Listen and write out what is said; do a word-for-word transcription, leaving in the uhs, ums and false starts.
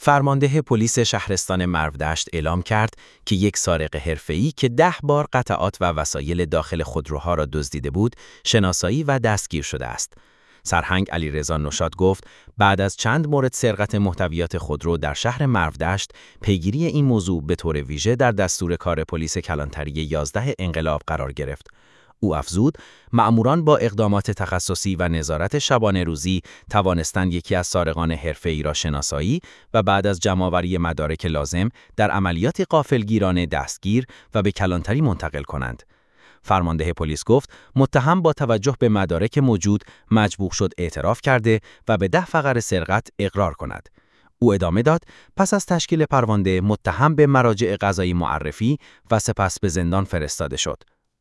فرمانده پلیس شهرستان مرودشت اعلام کرد که یک سارق حرفه‌ای که ده بار قطعات و وسایل داخل خودروها را دزدیده بود، شناسایی و دستگیر شده است. سرهنگ علیرضا نشاط گفت بعد از چند مورد سرقت محتویات خودرو در شهر مرودشت، پیگیری این موضوع به طور ویژه در دستور کار پلیس کلانتری یازده انقلاب قرار گرفت. او افزود مأموران با اقدامات تخصصی و نظارت شبانه روزی توانستند یکی از سارقان حرفه‌ای را شناسایی و بعد از جمع‌آوری مدارک لازم در عملیاتی غافلگیرانه دستگیر و به کلانتری منتقل کنند. فرمانده پلیس گفت متهم با توجه به مدارک موجود مجبور شد اعتراف کرده و به ده فقره سرقت اقرار کند. او ادامه داد پس از تشکیل پرونده متهم به مراجع قضایی معرفی و سپس به زندان فرستاده شد.